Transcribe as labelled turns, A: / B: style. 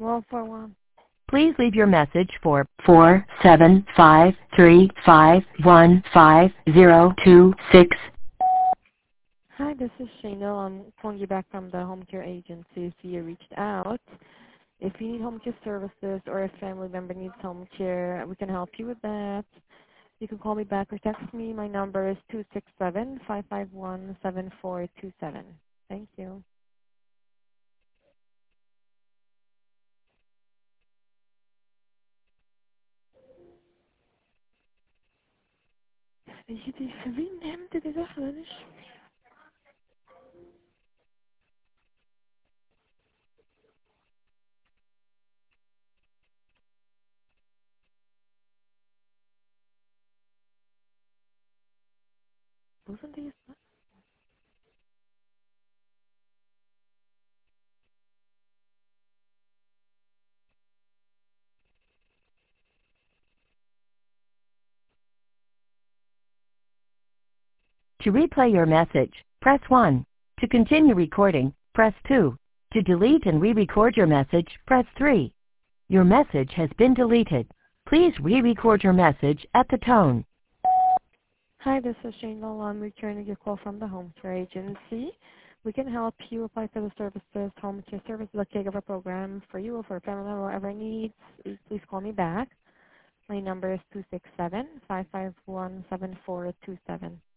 A: Well, for one.
B: Please leave your message for 47535155026.
A: Hi, this is Shana. I'm calling you back from the home care agency. So you reached out. If you need home care services or a family member needs home care, we can help you with that. You can call me back or text me. My number is 267-551-7427. Thank you. Weet je, vriend hem te de dag wel eens. Wasn't he?
B: To replay your message, press 1. To continue recording, press 2. To delete and re-record your message, press 3. Your message has been deleted. Please re-record your message at the tone.
A: Hi, this is Shane Lowell. I'm returning your call from the home care agency. We can help you apply for the services, home care services, a caregiver program for you or for a family member, whatever needs. Please call me back. My number is 267-551-7427.